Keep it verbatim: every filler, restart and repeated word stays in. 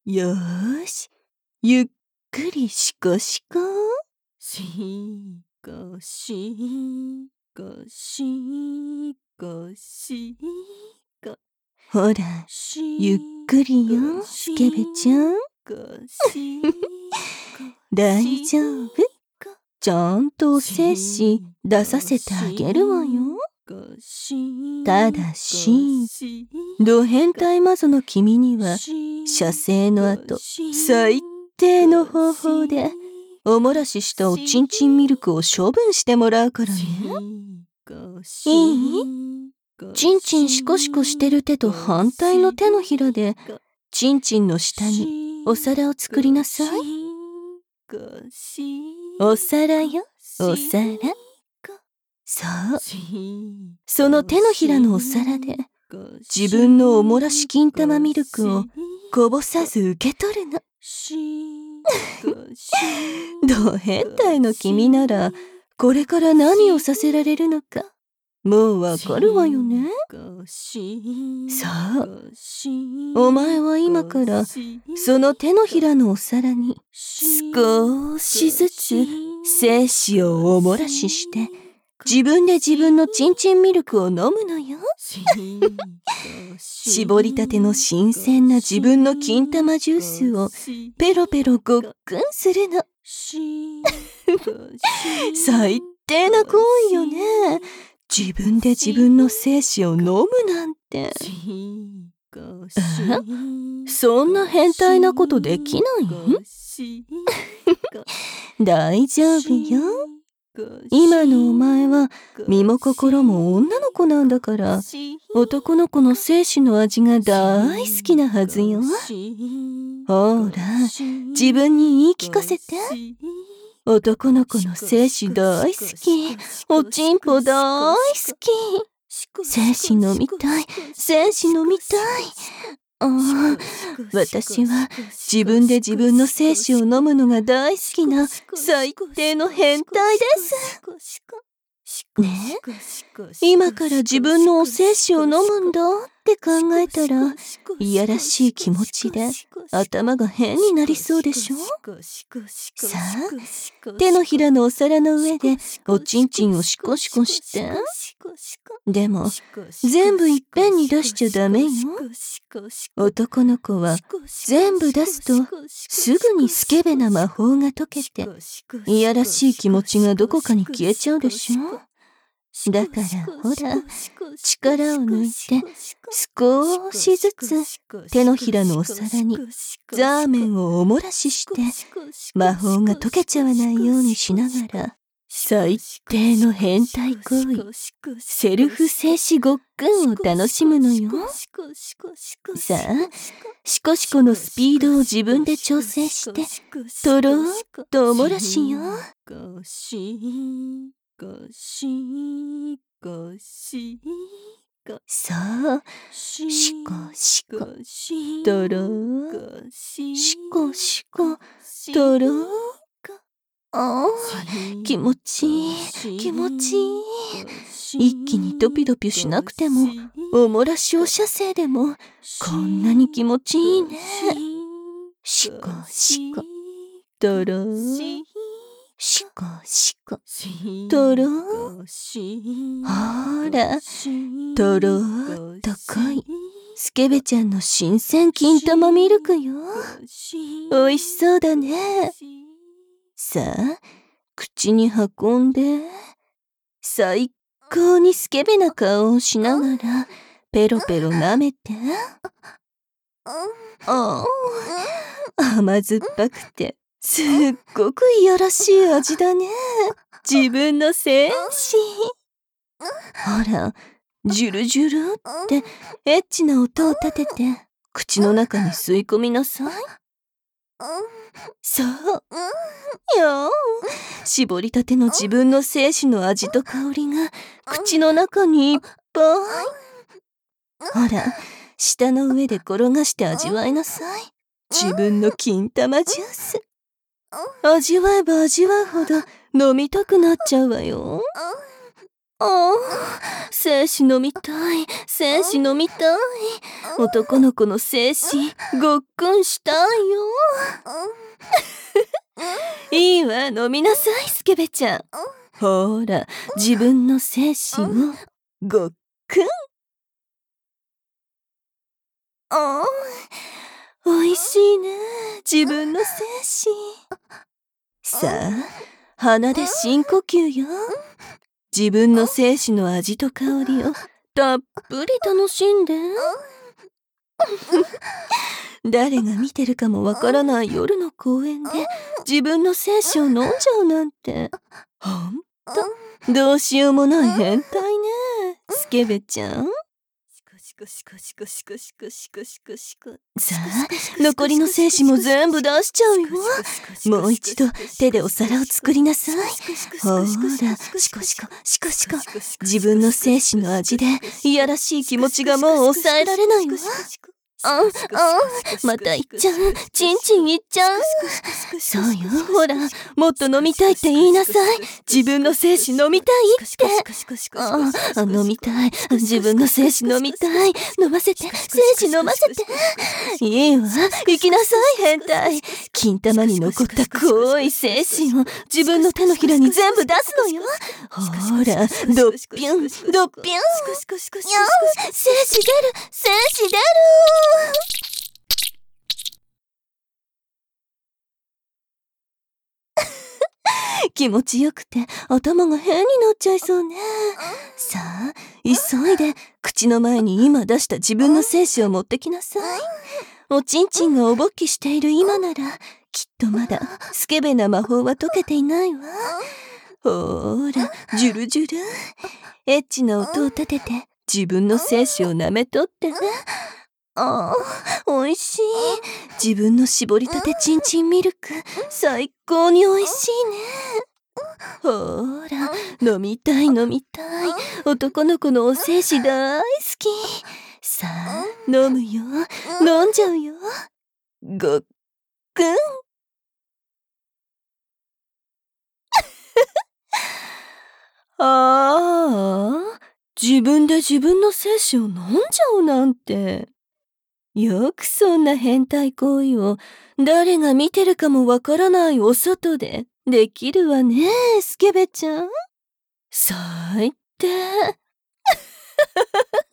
よーし、ゆっくりしこしこ。しこしこしこしこ。ほら、ゆっくりよ、スケベちゃん。大丈夫。ちゃんとお精子出させてあげるわよ。ただし、ド変態マゾの君には、射精の後、最低の方法で、おもらししたおちんちんミルクを処分してもらうからね。いい？ちんちんシコシコしてる手と反対の手のひらで、ちんちんの下にお皿を作りなさい。お皿よ、お皿。そう。その手のひらのお皿で、自分のおもらし金玉ミルクをこぼさず受け取るの。ど変態の君なら、これから何をさせられるのか、もうわかるわよね。そう。お前は今から、その手のひらのお皿に、少しずつ精子をおもらしして、自分で自分のちんちんミルクを飲むのよ。絞りたての新鮮な自分の金玉ジュースをペロペロごっくんするの。最低な行為よね。自分で自分の精子を飲むなんて。え？そんな変態なことできない？大丈夫よ。今のお前は身も心も女の子なんだから、男の子の精子の味が大好きなはずよ。ほら、自分に言い聞かせて。男の子の精子大好き。おちんぽ大好き。精子飲みたい。精子飲みたい。ああ、私は自分で自分の精子を飲むのが大好きな最低の変態です。ねえ、今から自分のお精子を飲むんだって考えたら、いやらしい気持ちで頭が変になりそうでしょ？さあ、手のひらのお皿の上でおちんちんをシコシコして。でも、全部いっぺんに出しちゃダメよ。男の子は全部出すとすぐにスケベな魔法が解けて、いやらしい気持ちがどこかに消えちゃうでしょ？だからほら、力を抜いて少しずつ手のひらのお皿にザーメンをおもらしして魔法が解けちゃわないようにしながら、最低の変態行為、セルフ精子ごっくんを楽しむのよ。さあ、シコシコのスピードを自分で調整して、とろーっとおもらしよ。そう、シコシコ、とろー、シコシコ、とろー。ああ、気持ちいい、気持ちいい。一気にドピドピしなくても、おもらしお射精でも、こんなに気持ちいいね。シコシコ、とろー。シコシコ、とろー。ほら、とろーっと濃い、スケベちゃんの新鮮金玉ミルクよ。おいしそうだね。さあ、口に運んで、最高にスケベな顔をしながら、ペロペロ舐めて。ああ、甘酸っぱくて、すっごくいやらしい味だね。自分の精子。ほら、ジュルジュルってエッチな音を立てて、口の中に吸い込みなさい。そう。よー。絞りたての自分の精子の味と香りが口の中にいっぱい。ほら、舌の上で転がして味わいなさい。自分の金玉ジュース。味わえば味わうほど飲みたくなっちゃうわよ。 ああ、精子飲みたい、精子飲みたい。男の子の精子、ごっくんしたいよ。いいわ、飲みなさい、スケベちゃん。ほら、自分の精子をごっくん。ああ、おいしいね、自分の精子。さあ、鼻で深呼吸よ。自分の精子の味と香りをたっぷり楽しんで。誰が見てるかもわからない夜の公園で自分の精子を飲んじゃうなんて、ほんとどうしようもない変態ね、スケベちゃん。さあ、残りの精子も全部出しちゃうよ。もう一度手でお皿を作りなさい。ほら、シコシコシコシコ。自分の精子の味でいやらしい気持ちがもう抑えられないわ。あ、あ、またいっちゃう。チンチンいっちゃう。そうよ、ほら、もっと飲みたいって言いなさい。自分の精子飲みたいって。あ、あ、飲みたい。自分の精子飲みたい。飲ませて、精子飲ませて。いいわ、行きなさい、変態。金玉に残った濃い精子を自分の手のひらに全部出すのよ。ほら、ドッピュン、ドッピュン。やう、精子出る、精子出る。気持ちよくて頭が変になっちゃいそうね。さあ、急いで口の前に今出した自分の精子を持ってきなさい。おちんちんがおぼっきしている今ならきっとまだスケベな魔法は解けていないわ。ほら、ジュルジュル、エッチな音を立てて自分の精子を舐めとってね。ああ、おいしい。自分の絞りたてちんちんミルク、最高においしいね。ほら、飲みたい飲みたい。男の子のお精子大好き。さあ、飲むよ。飲んじゃうよ。ごっくん。ああ、自分で自分の精子を飲んじゃうなんて。よくそんな変態行為を誰が見てるかもわからないお外でできるわね、スケベちゃん。最低。